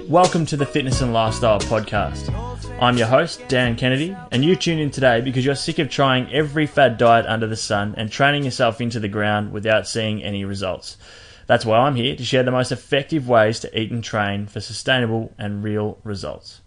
Welcome to the Fitness and Lifestyle Podcast. I'm your host, Dan Kennedy, and you tune in today because you're sick of trying every fad diet under the sun and training yourself into the ground without seeing any results. That's why I'm here to share the most effective ways to eat and train for sustainable and real results.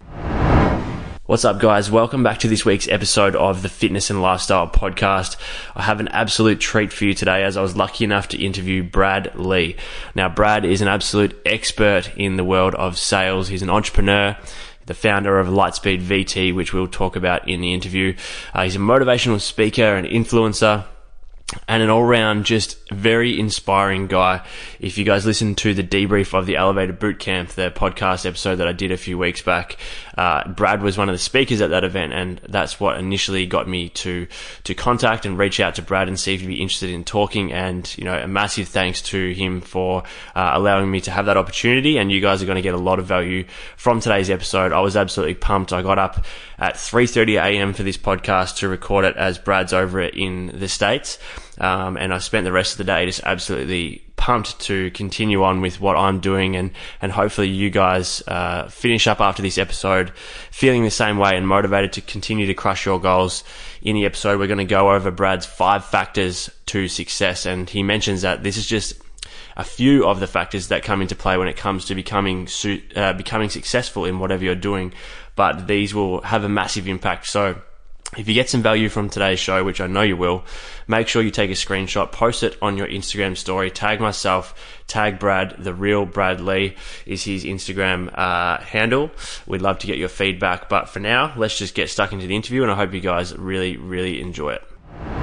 What's up, guys? Welcome back to this week's episode of the Fitness and Lifestyle Podcast. I have an absolute treat for you today as I was lucky enough to interview Brad Lea. Now, Brad is an absolute expert in the world of sales. He's an entrepreneur, the founder of Lightspeed VT, which we'll talk about in the interview. He's a motivational speaker and influencer, and an all-round just very inspiring guy. If you guys listen to the debrief of the Elevator Bootcamp, the podcast episode that I did a few weeks back, Brad was one of the speakers at that event, and that's what initially got me to contact and reach out to Brad and see if he'd be interested in talking. And, you know, a massive thanks to him for allowing me to have that opportunity, and you guys are going to get a lot of value from today's episode. I was absolutely pumped. I got up at 3:30 a.m. for this podcast to record it as Brad's over it in the States. And I spent the rest of the day just absolutely pumped to continue on with what I'm doing, and hopefully you guys finish up after this episode feeling the same way and motivated to continue to crush your goals. In the episode, we're going to go over Brad's 5 factors to success, and he mentions that this is just a few of the factors that come into play when it comes to becoming successful in whatever you're doing, but these will have a massive impact. So if you get some value from today's show, which I know you will, make sure you take a screenshot, post it on your Instagram story, tag myself, tag Brad. The Real Brad Lea is his Instagram handle. We'd love to get your feedback, but for now, let's just get stuck into the interview, and I hope you guys really, really enjoy it.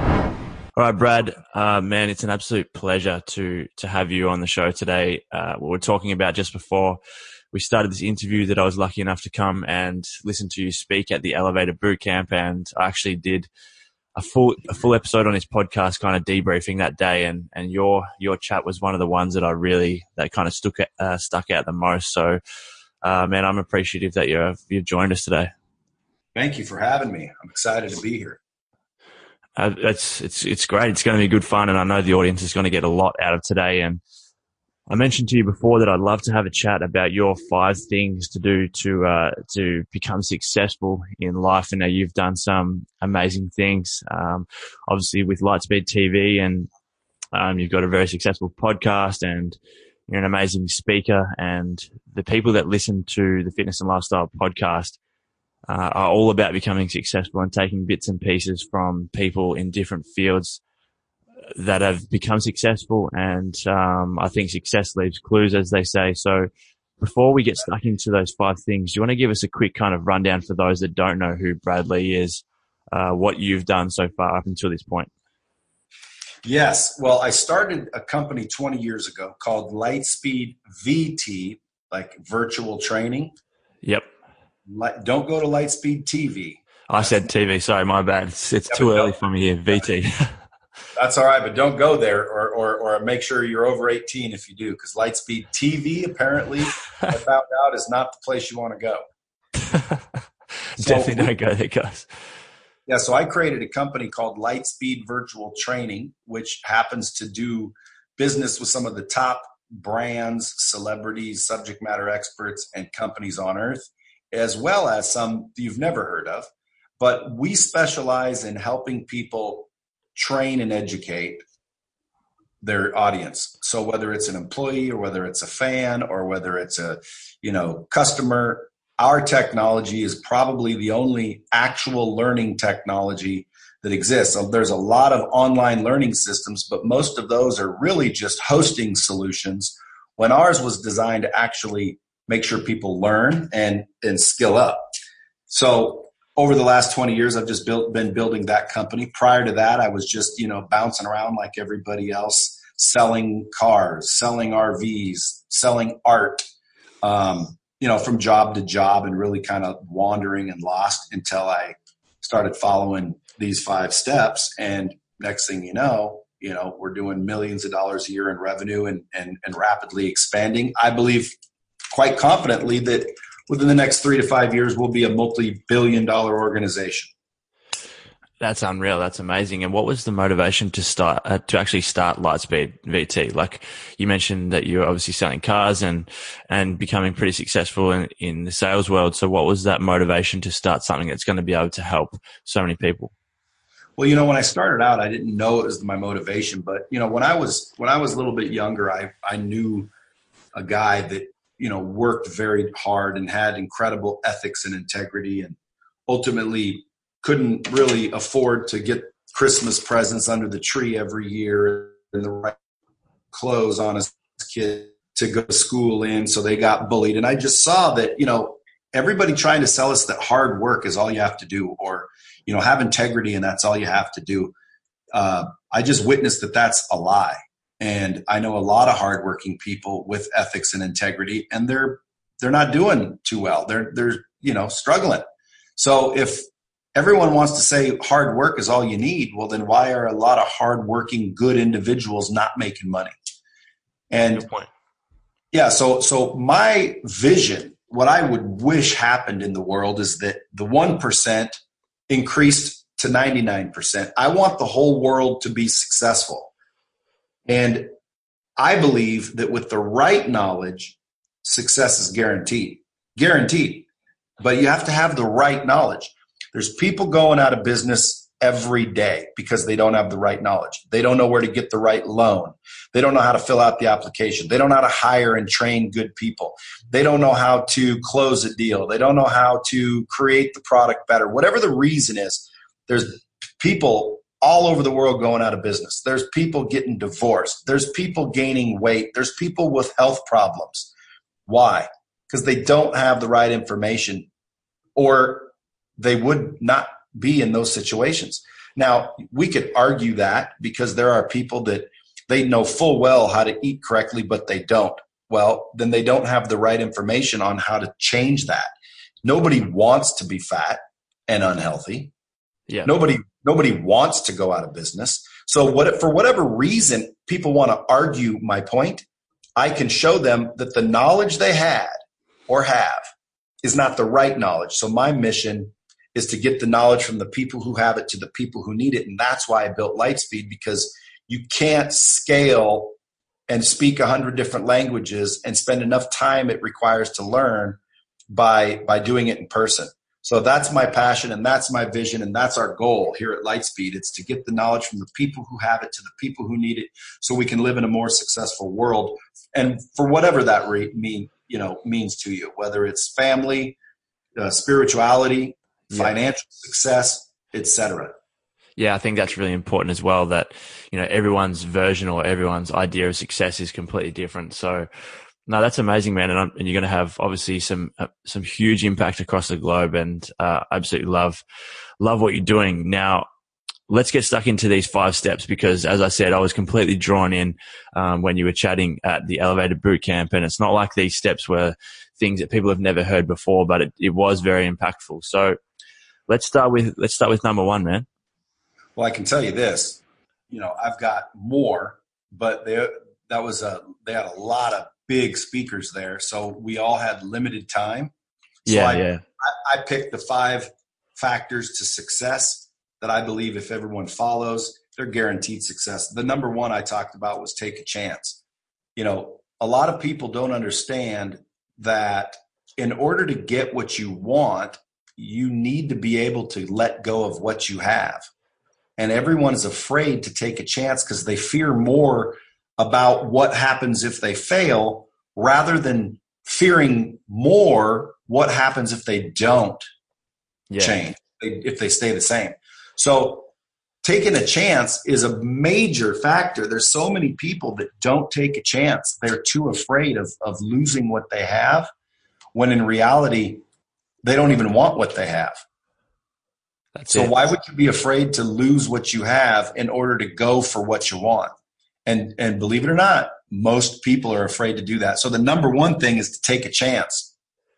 All right, Brad, man, it's an absolute pleasure to have you on the show today. What we're talking about just before we started this interview, that I was lucky enough to come and listen to you speak at the Elevator Bootcamp, and I actually did a full episode on his podcast, kind of debriefing that day, and your chat was one of the ones that kind of stuck out the most. So, man, I'm appreciative that you've joined us today. Thank you for having me. I'm excited to be here. It's great. It's going to be good fun, and I know the audience is going to get a lot out of today. And I mentioned to you before that I'd love to have a chat about your 5 things to do to become successful in life. And now you've done some amazing things, obviously with Lightspeed TV, and you've got a very successful podcast, and you're an amazing speaker. And the people that listen to the Fitness and Lifestyle Podcast are all about becoming successful and taking bits and pieces from people in different fields that have become successful. And I think success leaves clues, as they say. So before we get stuck into those 5 things, do you want to give us a quick kind of rundown for those that don't know who Brad Lea is, what you've done so far up until this point? Yes. Well, I started a company 20 years ago called Lightspeed VT, like virtual training. Yep. Don't go to Lightspeed TV. I said TV. Sorry, my bad. It's too early for me here. VT. That's all right, but don't go there, or make sure you're over 18 if you do, because Lightspeed TV, apparently, I found out, is not the place you want to go. Definitely don't go there, guys. Yeah, so I created a company called Lightspeed Virtual Training, which happens to do business with some of the top brands, celebrities, subject matter experts, and companies on earth, as well as some you've never heard of. But we specialize in helping people train and educate their audience. So whether it's an employee, or whether it's a fan, or whether it's a, customer, our technology is probably the only actual learning technology that exists. So there's a lot of online learning systems, but most of those are really just hosting solutions, when ours was designed to actually make sure people learn and skill up. So over the last 20 years, I've just been building that company. Prior to that, I was just, bouncing around like everybody else, selling cars, selling RVs, selling art, from job to job, and really kind of wandering and lost until I started following these 5 steps. And next thing you know, we're doing millions of dollars a year in revenue and rapidly expanding. I believe quite confidently that within the next 3 to 5 years, we'll be a multi-billion-dollar organization. That's unreal. That's amazing. And what was the motivation to actually start Lightspeed VT? Like you mentioned that you're obviously selling cars and becoming pretty successful in the sales world. So what was that motivation to start something that's going to be able to help so many people? Well, when I started out, I didn't know it was my motivation, but when I was a little bit younger, I knew a guy that, worked very hard and had incredible ethics and integrity, and ultimately couldn't really afford to get Christmas presents under the tree every year and the right clothes on his kid to go to school in. So they got bullied. And I just saw that, everybody trying to sell us that hard work is all you have to do, or, have integrity and that's all you have to do. I just witnessed that that's a lie. And I know a lot of hardworking people with ethics and integrity, and they're not doing too well. They're struggling. So if everyone wants to say hard work is all you need, well, then why are a lot of hardworking, good individuals not making money? And good point. Yeah, so my vision, what I would wish happened in the world is that the 1% increased to 99%. I want the whole world to be successful. And I believe that with the right knowledge, success is guaranteed. Guaranteed. But you have to have the right knowledge. There's people going out of business every day because they don't have the right knowledge. They don't know where to get the right loan. They don't know how to fill out the application. They don't know how to hire and train good people. They don't know how to close a deal. They don't know how to create the product better. Whatever the reason is, there's people all over the world going out of business. There's people getting divorced. There's people gaining weight. There's people with health problems. Why? Because they don't have the right information, or they would not be in those situations. Now, we could argue that because there are people that they know full well how to eat correctly, but they don't. Well, then they don't have the right information on how to change that. Nobody wants to be fat and unhealthy. Yeah. Nobody wants to go out of business. So for whatever reason people want to argue my point, I can show them that the knowledge they had or have is not the right knowledge. So my mission is to get the knowledge from the people who have it to the people who need it. And that's why I built Lightspeed, because you can't scale and speak 100 different languages and spend enough time it requires to learn by doing it in person. So that's my passion, and that's my vision, and that's our goal here at Lightspeed. It's to get the knowledge from the people who have it to the people who need it, so we can live in a more successful world. And for whatever that means to you, whether it's family, spirituality, financial success, etc. Yeah, I think that's really important as well, that, everyone's version or everyone's idea of success is completely different. So no, that's amazing, man. And you're going to have obviously some huge impact across the globe, and absolutely love what you're doing. Now, let's get stuck into these 5 steps, because as I said, I was completely drawn in when you were chatting at the Elevated Bootcamp, and it's not like these steps were things that people have never heard before, but it was very impactful. So let's start with number 1, man. Well, I can tell you this, I've got more, but they had a lot of big speakers there. So we all had limited time. So I picked the 5 factors to success that I believe if everyone follows, they're guaranteed success. The number 1 I talked about was take a chance. A lot of people don't understand that in order to get what you want, you need to be able to let go of what you have. And everyone is afraid to take a chance because they fear more about what happens if they fail, rather than fearing more what happens if they don't change, if they stay the same. So taking a chance is a major factor. There's so many people that don't take a chance. They're too afraid of losing what they have, when in reality, they don't even want what they have. So why would you be afraid to lose what you have in order to go for what you want? And believe it or not, most people are afraid to do that. So the number 1 thing is to take a chance.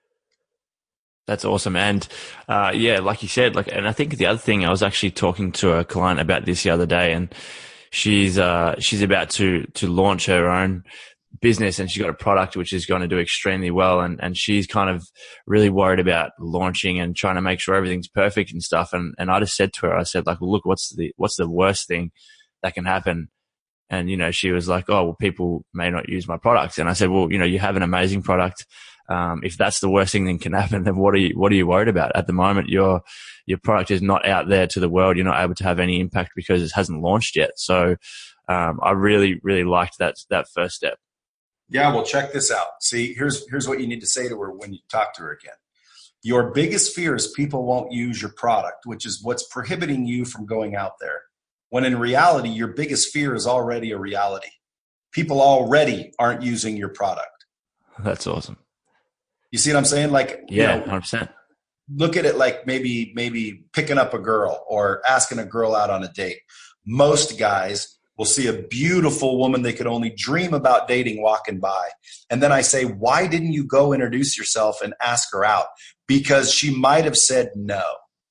That's awesome. And like you said, and I think the other thing, I was actually talking to a client about this the other day, and she's about to launch her own business and she's got a product which is going to do extremely well. And she's kind of really worried about launching and trying to make sure everything's perfect and stuff. And I just said to her, I said, like, well, look, what's the worst thing that can happen? And, she was like, oh, well, people may not use my product. And I said, well, you have an amazing product. If that's the worst thing that can happen, then what are you worried about? At the moment, your product is not out there to the world. You're not able to have any impact because it hasn't launched yet. So, I really, really liked that first step. Yeah. Well, check this out. See, here's what you need to say to her when you talk to her again. Your biggest fear is people won't use your product, which is what's prohibiting you from going out there. When in reality, your biggest fear is already a reality. People already aren't using your product. That's awesome. You see what I'm saying? Like, yeah, 100%. Look at it like maybe picking up a girl or asking a girl out on a date. Most guys will see a beautiful woman they could only dream about dating walking by. And then I say, why didn't you go introduce yourself and ask her out? Because she might have said no.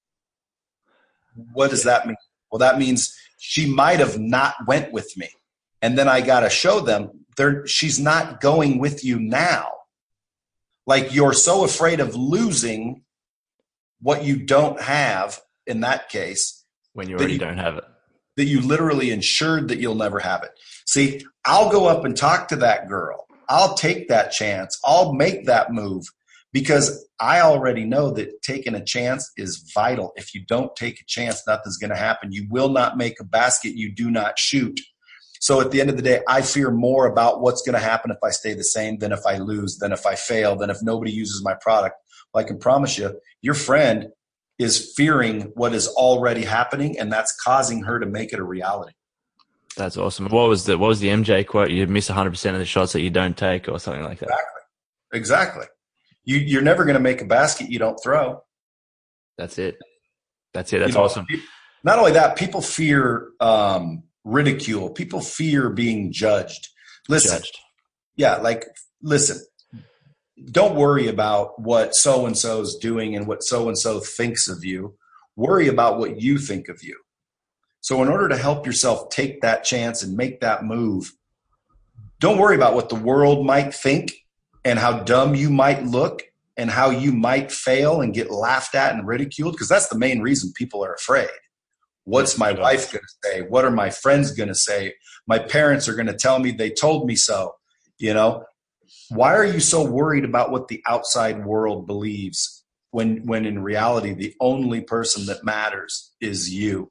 What does that mean? Well, that means she might have not went with me. And then I got to show them she's not going with you now. Like, you're so afraid of losing what you don't have in that case. When you already don't have it. That you literally ensured that you'll never have it. See, I'll go up and talk to that girl. I'll take that chance. I'll make that move because I already know that taking a chance is vital. If you don't take a chance, nothing's going to happen. You will not make a basket you do not shoot. So at the end of the day, I fear more about what's going to happen if I stay the same than if I lose, than if I fail, than if nobody uses my product. Well, I can promise you, your friend is fearing what is already happening, and that's causing her to make it a reality. That's awesome. What was the MJ quote? You miss 100% of the shots that you don't take, or something like that. Exactly. You're never going to make a basket you don't throw. That's it. That's awesome. Not only that, people fear ridicule. People fear being judged. Listen. Listen. Don't worry about what so-and-so's doing and what so-and-so thinks of you. Worry about what you think of you. So in order to help yourself take that chance and make that move, don't worry about what the world might think and how dumb you might look and how you might fail and get laughed at and ridiculed, because that's the main reason people are afraid. What's my wife going to say? What are my friends going to say? My parents are going to tell me they told me so. Why are you so worried about what the outside world believes when in reality, the only person that matters is you?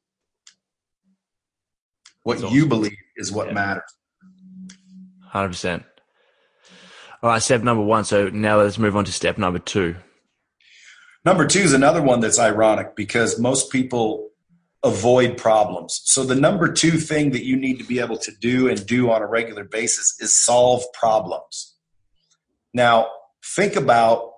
What you believe is what matters. 100%. All right, step number 1. So now let's move on to step number 2. Number 2 is another one that's ironic because most people avoid problems. So the number 2 thing that you need to be able to do and do on a regular basis is solve problems. Now, think about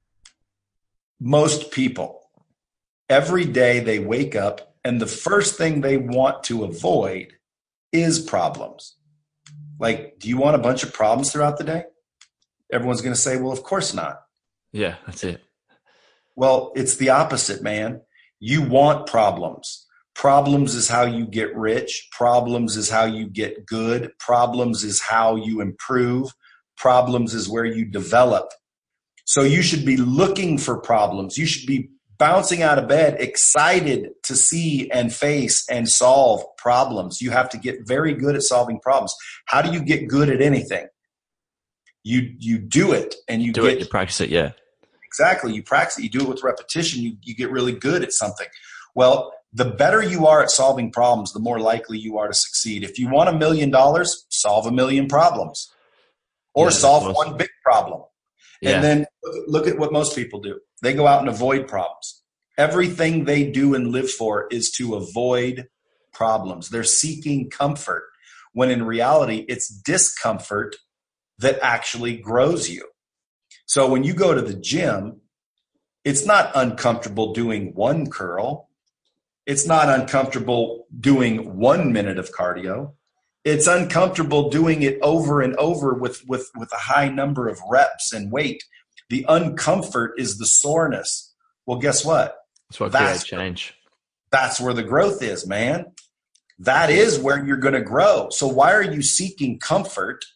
most people. Every day they wake up and the first thing they want to avoid is problems. Like, do you want a bunch of problems throughout the day? Everyone's going to say, well, of course not. Yeah, that's it. Well, it's the opposite, man. You want problems. Problems is how you get rich. Problems is how you get good. Problems is how you improve. Problems is where you develop. So you should be looking for problems. You should be bouncing out of bed, excited to see and face and solve problems. You have to get very good at solving problems. How do you get good at anything? You do it and you practice it. Yeah, exactly. You practice it. You do it with repetition. You get really good at something. Well, the better you are at solving problems, the more likely you are to succeed. If you want $1 million, solve 1 million problems. Or solve one big problem. Yeah. And then look at what most people do. They go out and avoid problems. Everything they do and live for is to avoid problems. They're seeking comfort, when in reality, it's discomfort that actually grows you. So when you go to the gym, it's not uncomfortable doing one curl. It's not uncomfortable doing 1 minute of cardio. It's uncomfortable doing it over and over with a high number of reps and weight. The uncomfort is the soreness. Well, guess what? That's what creates change. That's where the growth is, man. That is where you're going to grow. So why are you seeking comfort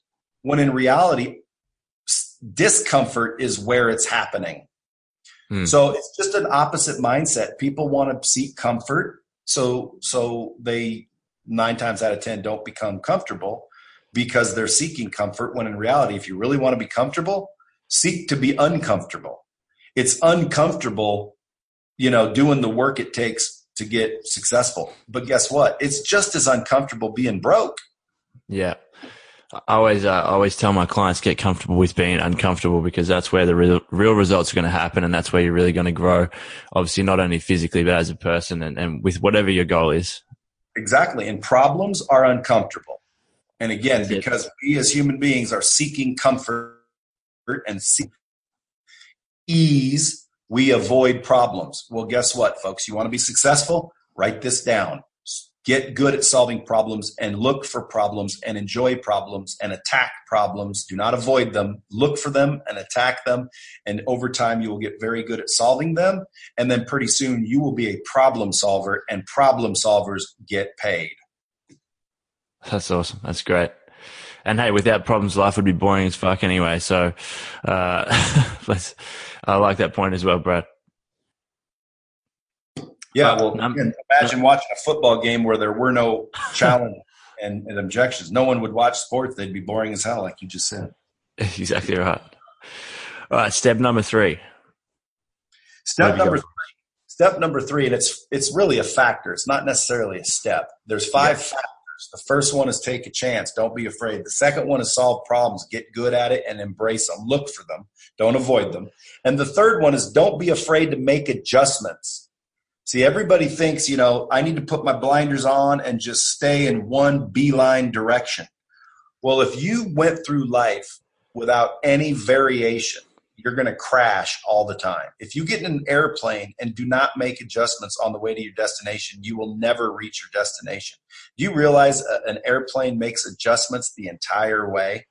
when in reality, discomfort is where it's happening. So it's just an opposite mindset. People want to seek comfort. So they 9 times out of 10 don't become comfortable because they're seeking comfort, when in reality, if you really want to be comfortable, seek to be uncomfortable. It's uncomfortable, doing the work it takes to get successful. But guess what? It's just as uncomfortable being broke. Yeah. I always tell my clients, get comfortable with being uncomfortable, because that's where the real results are going to happen. And that's where you're really going to grow, obviously, not only physically, but as a person and with whatever your goal is. Exactly. And problems are uncomfortable. And again, because we as human beings are seeking comfort and ease, we avoid problems. Well, guess what, folks? You want to be successful? Write this down. Get good at solving problems and look for problems and enjoy problems and attack problems. Do not avoid them. Look for them and attack them. And over time, you will get very good at solving them. And then pretty soon you will be a problem solver, and problem solvers get paid. That's awesome. That's great. And hey, without problems, life would be boring as fuck anyway. So, I like that point as well, Brad. Yeah, well, imagine watching a football game where there were no challenges and objections. No one would watch sports. They'd be boring as hell, like you just said. Exactly right. All right, step number 3. Step number three, and it's really a factor. It's not necessarily a step. There's 5 factors. The first one is take a chance. Don't be afraid. The second one is solve problems. Get good at it and embrace them. Look for them. Don't avoid them. And the third one is don't be afraid to make adjustments. See, everybody thinks, I need to put my blinders on and just stay in one beeline direction. Well, if you went through life without any variation, you're going to crash all the time. If you get in an airplane and do not make adjustments on the way to your destination, you will never reach your destination. Do you realize an airplane makes adjustments the entire way?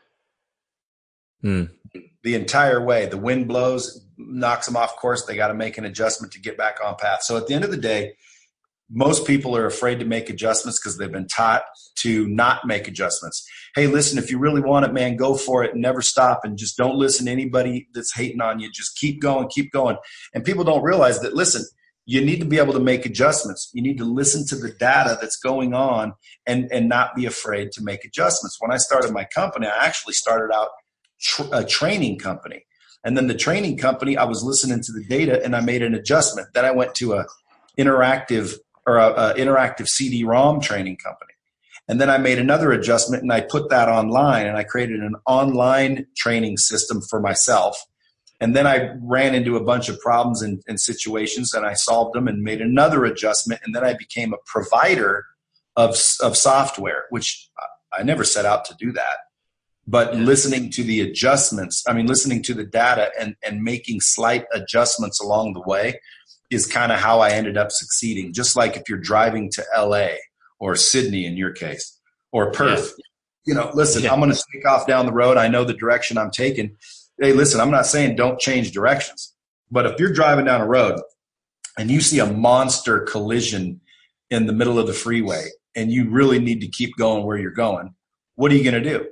The entire way. The wind blows, knocks them off course. They got to make an adjustment to get back on path. So at the end of the day, most people are afraid to make adjustments because they've been taught to not make adjustments. Hey, listen, if you really want it, man, go for it and never stop, and just don't listen to anybody that's hating on you. Just keep going, keep going. And people don't realize that, listen, you need to be able to make adjustments. You need to listen to the data that's going on and not be afraid to make adjustments. When I started my company, I actually started out a training company. And then the training company, I was listening to the data and I made an adjustment. Then I went to a interactive CD-ROM training company. And then I made another adjustment and I put that online, and I created an online training system for myself. And then I ran into a bunch of problems and situations, and I solved them and made another adjustment. And then I became a provider of software, which I never set out to do that. But listening to the adjustments, listening to the data and making slight adjustments along the way is kind of how I ended up succeeding. Just like if you're driving to LA or Sydney in your case, or Perth, listen, I'm going to take off down the road. I know the direction I'm taking. Hey, listen, I'm not saying don't change directions, but if you're driving down a road and you see a monster collision in the middle of the freeway and you really need to keep going where you're going, what are you going to do?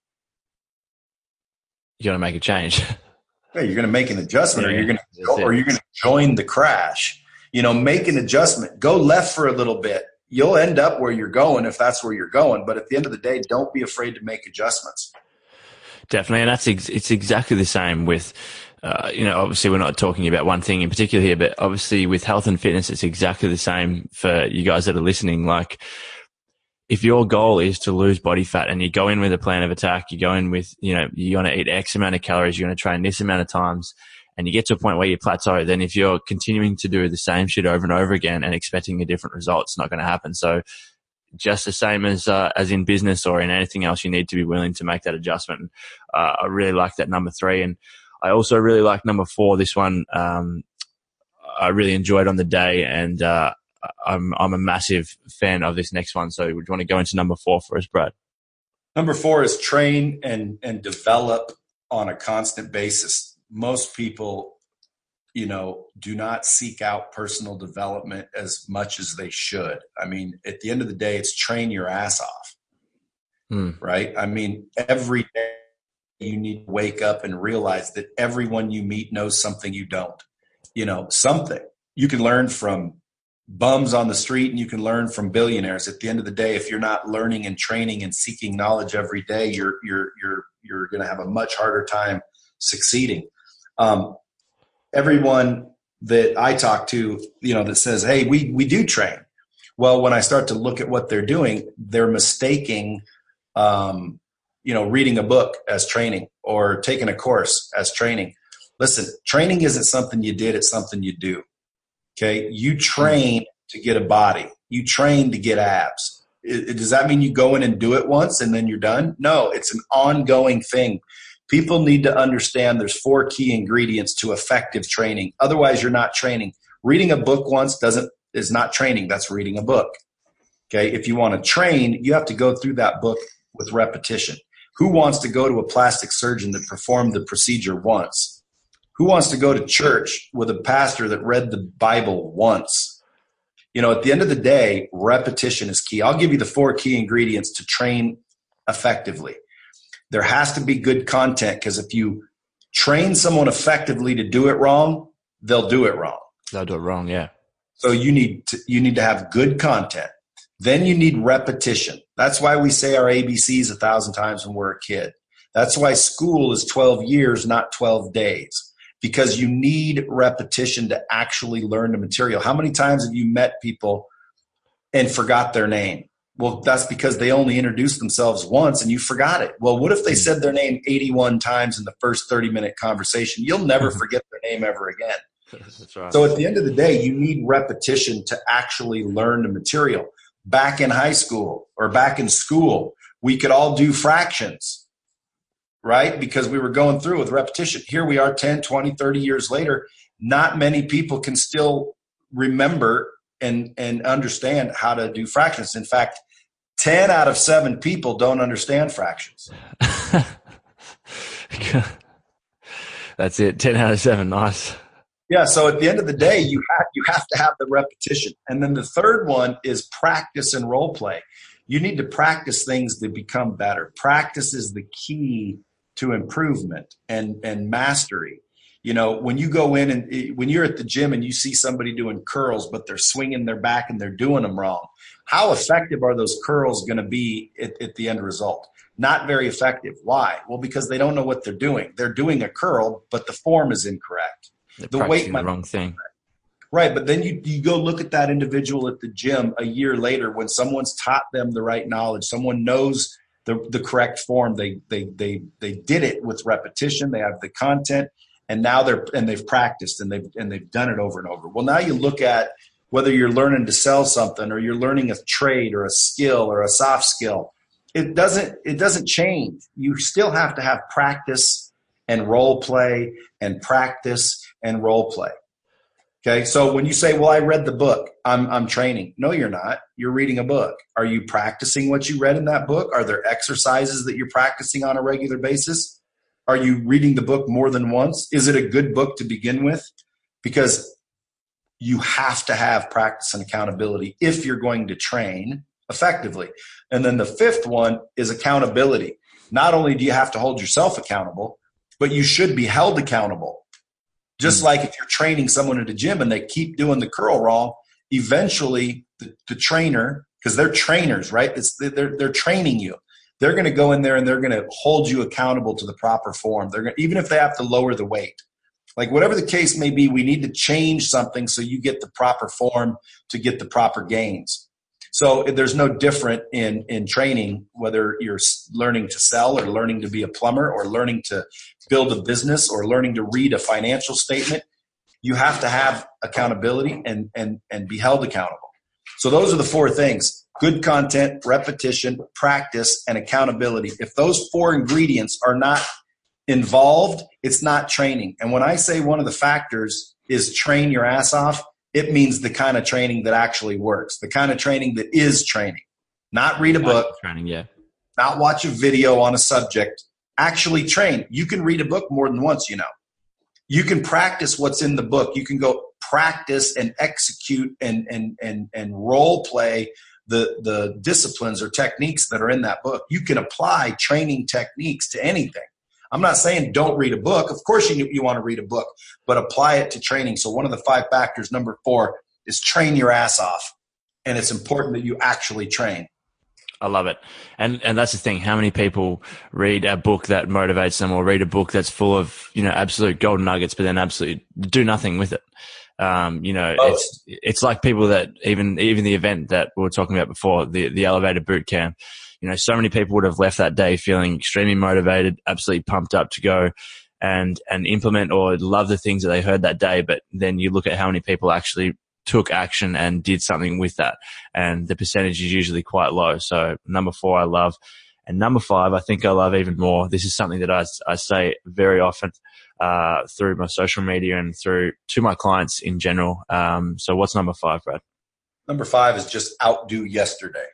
You're going to make a change. Hey, you're going to make an adjustment, or you're going to join the crash. Make an adjustment. Go left for a little bit. You'll end up where you're going if that's where you're going. But at the end of the day, don't be afraid to make adjustments. Definitely, and it's exactly the same with, obviously we're not talking about one thing in particular here, but obviously with health and fitness, it's exactly the same for you guys that are listening. Like, if your goal is to lose body fat and you go in with a plan of attack, you go in with, you're going to eat X amount of calories, you're going to train this amount of times, and you get to a point where you plateau, then if you're continuing to do the same shit over and over again and expecting a different result, it's not going to happen. So just the same as in business or in anything else, you need to be willing to make that adjustment. I really like that number 3. And I also really like number 4. This one, I really enjoyed on the day, and, I'm a massive fan of this next one. So would you want to go into number 4 for us, Brad? Number 4 is train and develop on a constant basis. Most people, do not seek out personal development as much as they should. At the end of the day, it's train your ass off. right? I mean, every day you need to wake up and realize that everyone you meet knows something you don't. Something. You can learn from bums on the street and you can learn from billionaires. At the end of the day, if you're not learning and training and seeking knowledge every day, you're going to have a much harder time succeeding. Everyone that I talk to, that says, hey, we do train. Well, when I start to look at what they're doing, they're mistaking, reading a book as training or taking a course as training. Listen, training isn't something you did. It's something you do. Okay. You train to get a body. You train to get abs. Does that mean you go in and do it once and then you're done? No, it's an ongoing thing. People need to understand there's 4 key ingredients to effective training. Otherwise, you're not training. Reading a book once is not training. That's reading a book. Okay. If you want to train, you have to go through that book with repetition. Who wants to go to a plastic surgeon that performed the procedure once? Who wants to go to church with a pastor that read the Bible once? At the end of the day, repetition is key. I'll give you the 4 key ingredients to train effectively. There has to be good content, because if you train someone effectively to do it wrong, they'll do it wrong. They'll do it wrong, yeah. So you need to have good content. Then you need repetition. That's why we say our ABCs 1,000 times when we're a kid. That's why school is 12 years, not 12 days. Because you need repetition to actually learn the material. How many times have you met people and forgot their name? Well, that's because they only introduced themselves once and you forgot it. Well, what if they said their name 81 times in the first 30-minute conversation? You'll never forget their name ever again. That's right. So at the end of the day, you need repetition to actually learn the material. Back in high school or back in school, we could all do fractions, right? Because we were going through with repetition. Here we are 10, 20, 30 years later. Not many people can still remember and understand how to do fractions. In fact, 10 out of 7 people don't understand fractions. That's it. 10 out of 7. Nice. Yeah. So at the end of the day, you have to have the repetition. And then the third one is practice and role play. You need to practice things to become better. Practice is the key to improvement and mastery. You know, when you go in and when you're at the gym and you see somebody doing curls, but they're swinging their back and they're doing them wrong, how effective are those curls going to be at the end result? Not very effective. Why? Well, because they don't know what they're doing. They're doing a curl, but the form is incorrect. The weight might be the wrong thing. Right. But then you go look at that individual at the gym a year later when someone's taught them the right knowledge. Someone knows the correct form. They did it with repetition. They have the content. And now they've practiced and they've done it over and over. Well, now you look at whether you're learning to sell something or you're learning a trade or a skill or a soft skill. It doesn't change. You still have to have practice and role play and practice and role play. Okay. So when you say, well, I read the book, I'm training. No, you're not. You're reading a book. Are you practicing what you read in that book? Are there exercises that you're practicing on a regular basis? Are you reading the book more than once? Is it a good book to begin with? Because you have to have practice and accountability if you're going to train effectively. And then the fifth one is accountability. Not only do you have to hold yourself accountable, but you should be held accountable. Just like if you're training someone at a gym and they keep doing the curl wrong, eventually the trainer, because they're trainers, right? They're training you. They're going to go in there and they're going to hold you accountable to the proper form. Even if they have to lower the weight, like whatever the case may be, we need to change something so you get the proper form to get the proper gains. So there's no different in training, whether you're learning to sell or learning to be a plumber or learning to build a business or learning to read a financial statement. You have to have accountability and be held accountable. So those are the 4 things: good content, repetition, practice, and accountability. If those 4 ingredients are not involved, it's not training. And when I say one of the factors is train your ass off, it means the kind of training that actually works, the kind of training that is training. Not read a book, training, yeah. Not watch a video on a subject. Actually train. You can read a book more than once, you know. You can practice what's in the book. You can go practice and execute and role play the disciplines or techniques that are in that book. You can apply training techniques to anything. I'm not saying don't read a book. Of course you want to read a book, but apply it to training. So one of the 5 factors, number 4, is train your ass off. And it's important that you actually train. I love it. And that's the thing. How many people read a book that motivates them, or read a book that's full of, absolute golden nuggets, but then absolutely do nothing with it? It's like people that even the event that we were talking about before, the elevator boot camp, so many people would have left that day feeling extremely motivated, absolutely pumped up to go and implement or love the things that they heard that day. But then you look at how many people actually took action and did something with that, and the percentage is usually quite low. So number 4, I love. And number 5, I think I love even more. This is something that I say very often through my social media and through to my clients in general. So what's number 5, Brad? Number 5 is just outdo yesterday.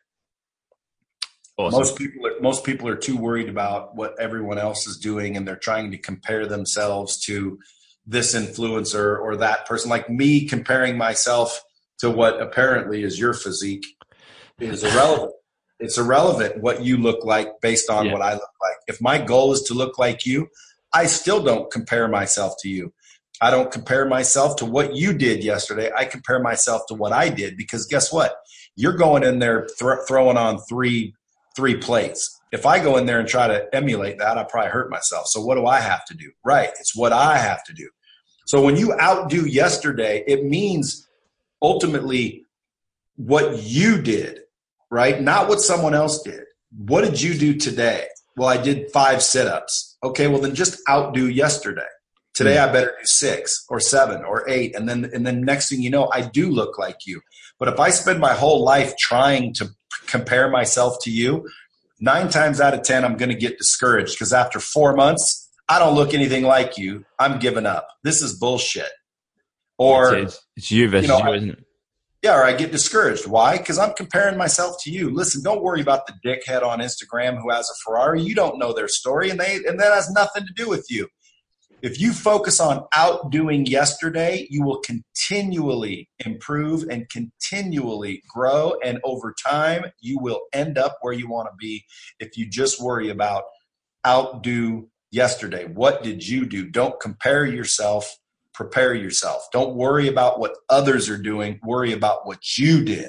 Awesome. Most people are too worried about what everyone else is doing, and they're trying to compare themselves to this influencer or that person. Like me comparing myself to what apparently is your physique is irrelevant. It's irrelevant what you look like based on what I look like. If my goal is to look like you, I still don't compare myself to you. I don't compare myself to what you did yesterday. I compare myself to what I did, because guess what? You're going in there throwing on three plates. If I go in there and try to emulate that, I probably hurt myself. So what do I have to do? Right. It's what I have to do. So when you outdo yesterday, it means ultimately what you did, right? Not what someone else did. What did you do today? Well, I did 5 sit-ups. Okay. Well, then just outdo yesterday. Today, I better do 6 or 7 or 8. And then next thing you know, I do look like you. But if I spend my whole life trying to compare myself to you, 9 times out of 10, I'm going to get discouraged, because after 4 months, I don't look anything like you. I'm giving up. This is bullshit. Or it's you versus you, isn't it? Yeah, or I get discouraged. Why? Because I'm comparing myself to you. Listen, don't worry about the dickhead on Instagram who has a Ferrari. You don't know their story, and that has nothing to do with you. If you focus on outdoing yesterday, you will continually improve and continually grow. And over time, you will end up where you want to be if you just worry about outdo yesterday. What did you do? Don't compare yourself. Prepare yourself. Don't worry about what others are doing. Worry about what you did.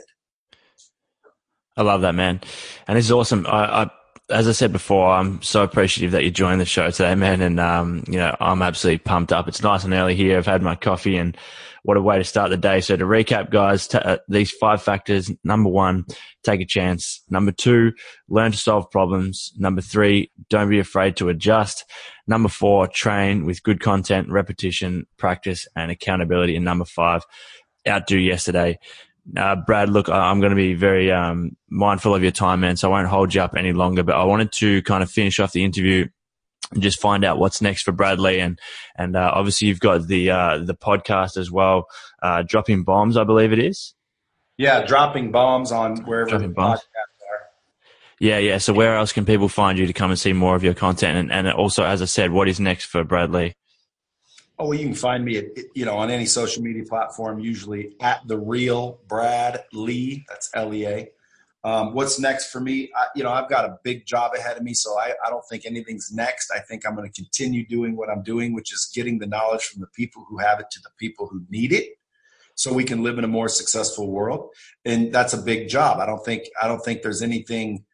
I love that, man. And it's awesome. As I said before, I'm so appreciative that you joined the show today, man. And, I'm absolutely pumped up. It's nice and early here. I've had my coffee, and what a way to start the day. So to recap, guys, these 5 factors: number 1, take a chance. Number 2, learn to solve problems. Number 3, don't be afraid to adjust. Number 4, train with good content, repetition, practice, and accountability. And number 5, outdo yesterday. Brad, look, I'm going to be very mindful of your time, man, so I won't hold you up any longer. But I wanted to kind of finish off the interview and just find out what's next for Brad Lea. And obviously you've got the podcast as well, Dropping Bombs, I believe it is. Yeah, Dropping Bombs on wherever the podcasts are. Yeah. So where else can people find you to come and see more of your content? And also, as I said, what is next for Brad Lea? Oh, well, you can find me at, on any social media platform, usually at The Real Brad Lea. That's Lea. What's next for me? I've got a big job ahead of me, so I don't think anything's next. I think I'm going to continue doing what I'm doing, which is getting the knowledge from the people who have it to the people who need it, so we can live in a more successful world. And that's a big job. I don't think there's anything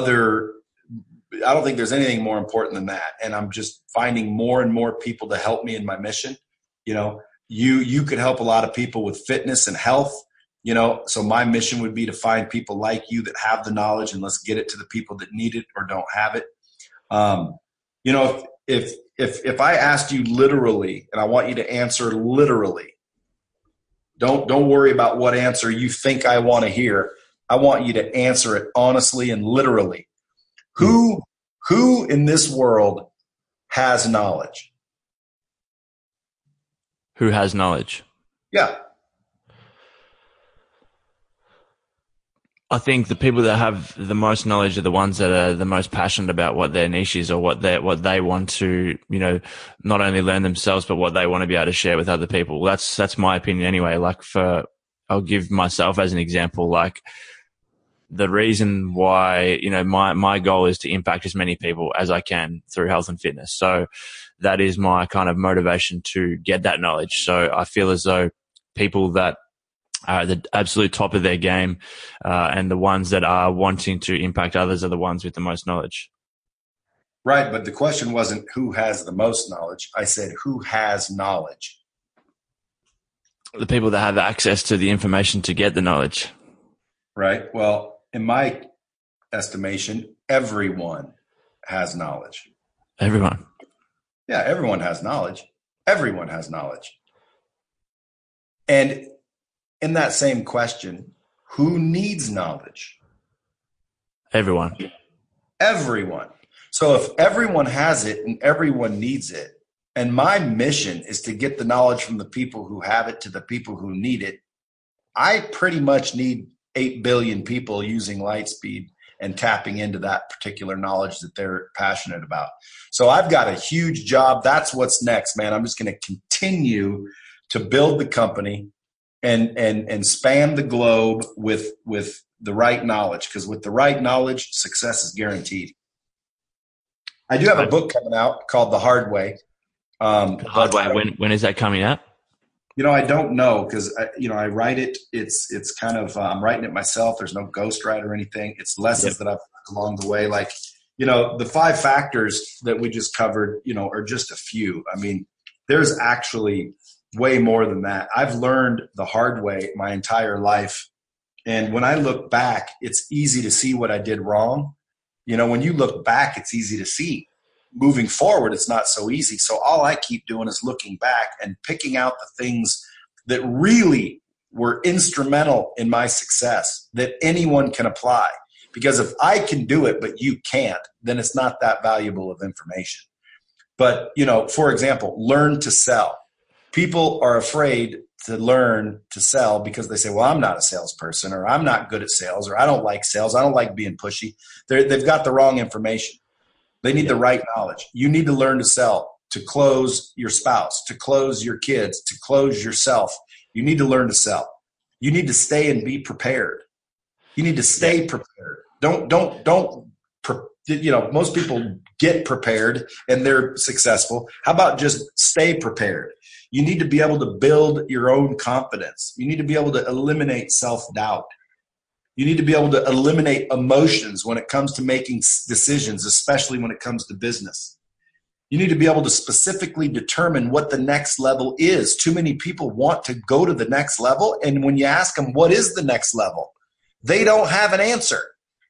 more important than that. And I'm just finding more and more people to help me in my mission. You could help a lot of people with fitness and health, so my mission would be to find people like you that have the knowledge, and let's get it to the people that need it or don't have it. If I asked you literally, and I want you to answer literally, don't worry about what answer you think I want to hear. I want you to answer it honestly and literally. Who in this world has knowledge? Who has knowledge? Yeah. I think the people that have the most knowledge are the ones that are the most passionate about what their niche is, or what they want to, not only learn themselves, but what they want to be able to share with other people. That's my opinion anyway. I'll give myself as an example. Like, the reason why, my goal is to impact as many people as I can through health and fitness. So that is my kind of motivation to get that knowledge. So I feel as though people that are at the absolute top of their game, and the ones that are wanting to impact others are the ones with the most knowledge. Right. But the question wasn't who has the most knowledge. I said, who has knowledge? The people that have access to the information to get the knowledge. Right. Well, in my estimation, everyone has knowledge. Everyone. Yeah, everyone has knowledge. Everyone has knowledge. And in that same question, who needs knowledge? Everyone. Everyone. So if everyone has it and everyone needs it, and my mission is to get the knowledge from the people who have it to the people who need it, I pretty much need 8 billion people using Lightspeed and tapping into that particular knowledge that they're passionate about. So I've got a huge job. That's what's next, man. I'm just going to continue to build the company and span the globe with the right knowledge, because with the right knowledge, success is guaranteed. I do have a book coming out called The Hard Way. The Hard Way. When is that coming out? I don't know, because I write it. It's kind of I'm writing it myself. There's no ghostwriter or anything. It's lessons that I've learned along the way. Like, the 5 factors that we just covered, are just a few. I mean, there's actually way more than that. I've learned the hard way my entire life. And when I look back, it's easy to see what I did wrong. When you look back, it's easy to see. Moving forward, it's not so easy. So all I keep doing is looking back and picking out the things that really were instrumental in my success that anyone can apply. Because if I can do it, but you can't, then it's not that valuable of information. But, for example, learn to sell. People are afraid to learn to sell because they say, well, I'm not a salesperson, or I'm not good at sales, or I don't like sales. I don't like being pushy. They've got the wrong information. They need the right knowledge. You need to learn to sell, to close your spouse, to close your kids, to close yourself. You need to learn to sell. You need to stay and be prepared. You need to stay prepared. Most people get prepared and they're successful. How about just stay prepared? You need to be able to build your own confidence. You need to be able to eliminate self-doubt. You need to be able to eliminate emotions when it comes to making decisions, especially when it comes to business. You need to be able to specifically determine what the next level is. Too many people want to go to the next level, and when you ask them, what is the next level? They don't have an answer.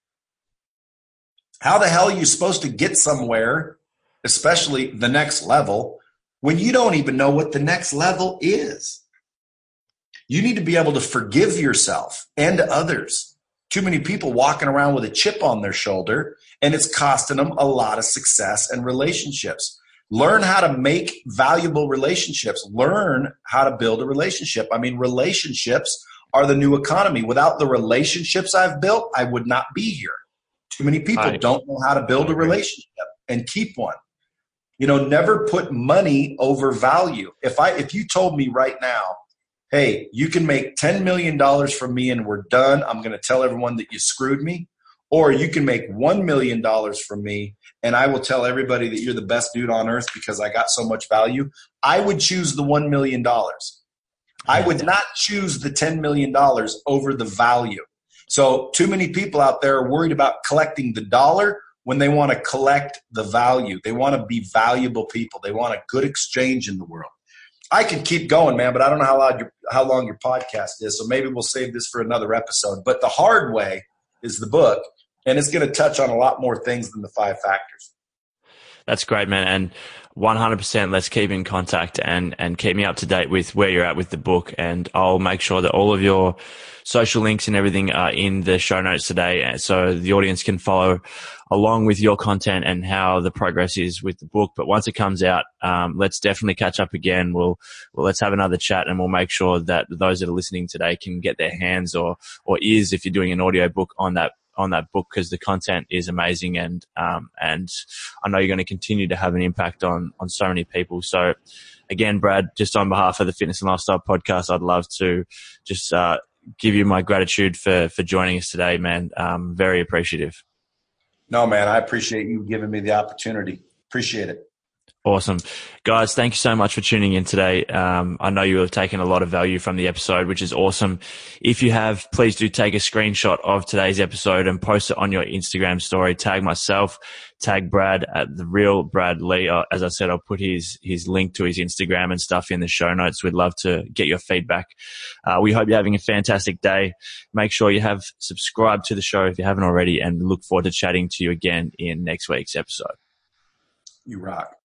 How the hell are you supposed to get somewhere, especially the next level, when you don't even know what the next level is? You need to be able to forgive yourself and others. Too many people walking around with a chip on their shoulder, and it's costing them a lot of success and relationships. Learn how to make valuable relationships. Learn how to build a relationship. I mean, relationships are the new economy. Without the relationships I've built, I would not be here. Too many people don't know how to build a relationship and keep one. Never put money over value. If you told me right now, hey, you can make $10 million from me and we're done, I'm going to tell everyone that you screwed me. Or you can make $1 million from me and I will tell everybody that you're the best dude on earth because I got so much value. I would choose the $1 million. I would not choose the $10 million over the value. So too many people out there are worried about collecting the dollar when they want to collect the value. They want to be valuable people. They want a good exchange in the world. I could keep going, man, but I don't know how long your podcast is, so maybe we'll save this for another episode. But The Hard Way is the book, and it's going to touch on a lot more things than the 5 factors. That's great, man. And 100%, let's keep in contact and keep me up to date with where you're at with the book. And I'll make sure that all of your social links and everything are in the show notes today, so the audience can follow along with your content and how the progress is with the book. But once it comes out, let's definitely catch up again. Let's have another chat, and we'll make sure that those that are listening today can get their hands or ears, if you're doing an audio book, on that book, because the content is amazing, and I know you're going to continue to have an impact on so many people. So again, Brad, just on behalf of the Fitness and Lifestyle Podcast, I'd love to just give you my gratitude for joining us today, man. Very appreciative. No, man, I appreciate you giving me the opportunity. Appreciate it. Awesome. Guys, thank you so much for tuning in today. I know you have taken a lot of value from the episode, which is awesome. If you have, please do take a screenshot of today's episode and post it on your Instagram story. Tag myself, tag Brad at The Real Brad Lee. As I said, I'll put his link to his Instagram and stuff in the show notes. We'd love to get your feedback. We hope you're having a fantastic day. Make sure you have subscribed to the show if you haven't already, and look forward to chatting to you again in next week's episode. You rock.